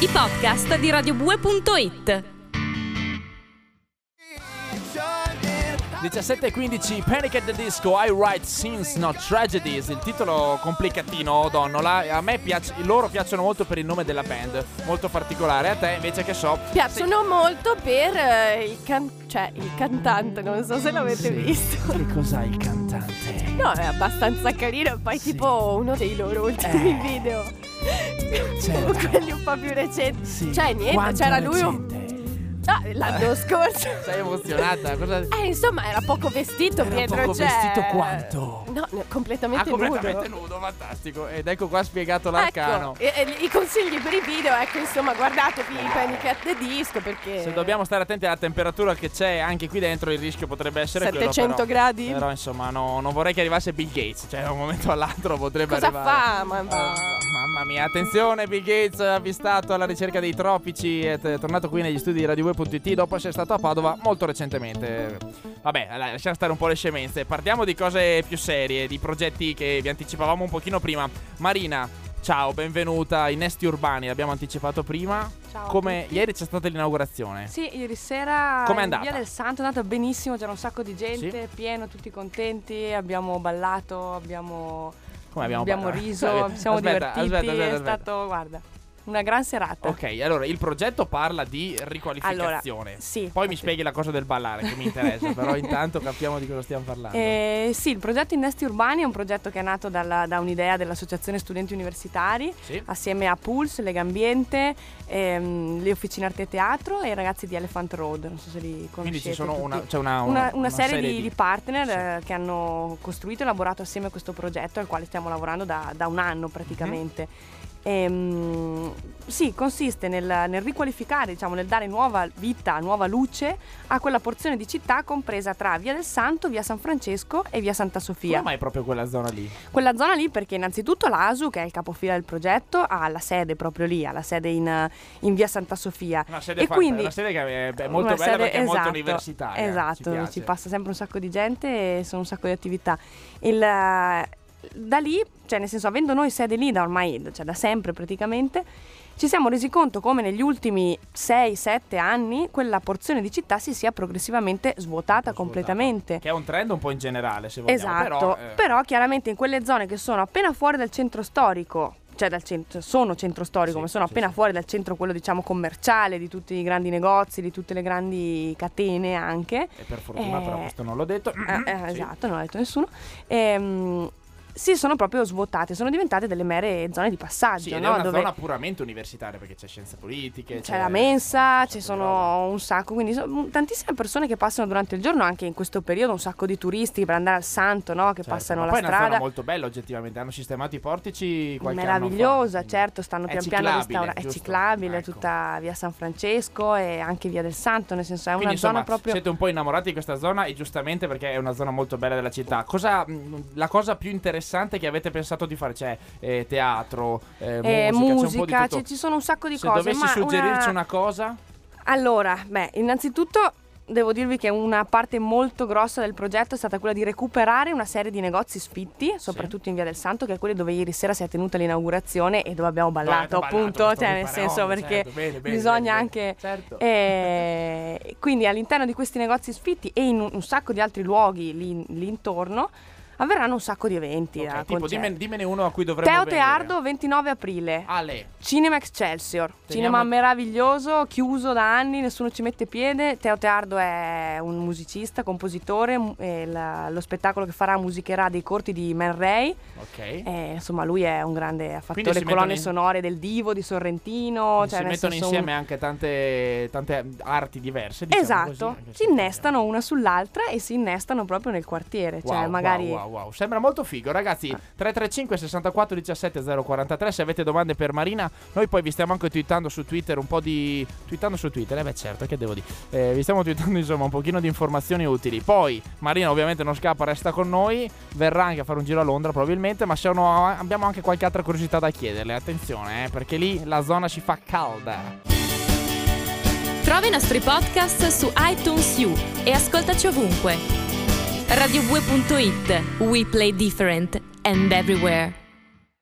i podcast di radiobue.it. 17:15, Panic at the Disco, I Write Scenes Not Tragedies. Il titolo complicatino, Donnola. A me loro piacciono molto per il nome della band, molto particolare. A te invece che so piacciono molto per il cantante, non so se l'avete visto. Che cos'ha il cantante? No, è abbastanza carino. Poi tipo uno dei loro ultimi video, quelli un po' più recenti. Cioè niente, quanto c'era recente? lui l'anno scorso. Sei emozionata? Cosa... insomma, era poco vestito, Pietro. Vestito quanto? No, completamente completamente nudo, fantastico. Ed ecco qua spiegato l'arcano. I consigli per i video, ecco, insomma, guardatevi Panic at the Disco, perché se dobbiamo stare attenti alla temperatura che c'è anche qui dentro, il rischio potrebbe essere 700 quello, gradi. Però insomma non vorrei che arrivasse Bill Gates. Cioè da un momento all'altro potrebbe arrivare. Mamma mia, attenzione, Bill Gates avvistato alla ricerca dei tropici. È tornato qui negli studi di radiobue.it dopo essere stato a Padova molto recentemente. Vabbè, lasciamo stare un po' le scemenze. Parliamo di cose più serie, di progetti che vi anticipavamo un pochino prima. Marina, ciao, benvenuta. I Nesti Urbani l'abbiamo anticipato prima. Ciao. Come ieri c'è stata l'inaugurazione? Sì, ieri sera com'è andata? Via del Santo è andata benissimo, c'era un sacco di gente, sì? pieno, tutti contenti, abbiamo ballato, abbiamo ballato? Riso, ci siamo divertiti, aspetta. è stato, guarda, una gran serata. Ok, allora il progetto parla di riqualificazione. Allora, sì, poi mi spieghi la cosa del ballare che mi interessa, però intanto capiamo di cosa stiamo parlando. Sì, il progetto Innesti Urbani è un progetto che è nato da un'idea dell'associazione studenti universitari, sì, assieme a Pulse, Legambiente, le Officine Arte e Teatro e i ragazzi di Elephant Road, non so se li conoscete. Quindi ci sono tutti. una serie di partner, sì, che hanno costruito e elaborato assieme a questo progetto al quale stiamo lavorando da un anno praticamente. Sì, consiste nel riqualificare, diciamo, nel dare nuova vita, nuova luce a quella porzione di città compresa tra Via del Santo, Via San Francesco e Via Santa Sofia. Come mai proprio quella zona lì? Quella zona lì perché innanzitutto l'ASU, che è il capofila del progetto, ha la sede proprio lì, ha la sede in Via Santa Sofia. Una sede una sede che è molto bella perché è molto universitaria. Esatto, ci passa sempre un sacco di gente e sono un sacco di attività. Da lì, cioè nel senso, avendo noi sede lì da sempre praticamente, ci siamo resi conto come negli ultimi 6-7 anni quella porzione di città si sia progressivamente svuotata completamente. Che è un trend un po' in generale, se vogliamo. Esatto, però chiaramente in quelle zone che sono appena fuori dal centro storico, cioè sono centro storico, ma sono appena fuori dal centro, quello diciamo commerciale, di tutti i grandi negozi, di tutte le grandi catene anche. E per fortuna però questo non l'ho detto. Esatto, non l'ha detto nessuno. Si sono proprio svuotate, sono diventate delle mere zone di passaggio. Sì, ed è una zona puramente universitaria, perché c'è scienze politiche, c'è la mensa, ci sono un sacco, quindi tantissime persone che passano durante il giorno, anche in questo periodo un sacco di turisti per andare al Santo, no? Che passano la strada. Poi è una zona molto bella oggettivamente, hanno sistemato i portici qualche meravigliosa, anno fa. certo, stanno pian piano restaurando, è ciclabile, ecco. Tutta Via San Francesco e anche Via del Santo, nel senso è quindi, una zona proprio. Siete un po' innamorati di questa zona e giustamente, perché è una zona molto bella della città. La cosa più interessante che avete pensato di fare? C'è teatro, musica, c'è un po' di tutto. Ci sono un sacco di Se cose. dovessi suggerirci una cosa? Allora, innanzitutto devo dirvi che una parte molto grossa del progetto è stata quella di recuperare una serie di negozi sfitti, soprattutto in Via del Santo, che è quelli dove ieri sera si è tenuta l'inaugurazione e dove abbiamo ballato, appunto, cioè nel senso, perché bisogna anche certo. Quindi all'interno di questi negozi sfitti e in un sacco di altri luoghi lì intorno avverranno un sacco di eventi. Okay, tipo dimmene uno a cui dovremmo Teo venire. Teardo, 29 aprile. Cinema Excelsior. Cinema meraviglioso, chiuso da anni, nessuno ci mette piede. Teo Teardo è un musicista, compositore, lo spettacolo che farà musicherà dei corti di Man Ray. Ok. Insomma, lui è un grande, ha fatto le colonne sonore del Divo di Sorrentino. Si mettono insieme anche tante arti diverse, diciamo. Esatto, così, si innestano una sull'altra e si innestano proprio nel quartiere. Cioè magari wow, sembra molto figo, ragazzi. 335 64 17 043. Se avete domande per Marina, noi poi vi stiamo anche twittando su Twitter twittando su Twitter, certo, che devo dire, vi stiamo twittando insomma un pochino di informazioni utili. Poi Marina ovviamente non scappa, resta con noi, verrà anche a fare un giro a Londra probabilmente, ma abbiamo anche qualche altra curiosità da chiederle. Attenzione, perché lì la zona ci fa calda. Trova i nostri podcast su iTunes U e ascoltaci ovunque. radiobue.it. We play different and everywhere.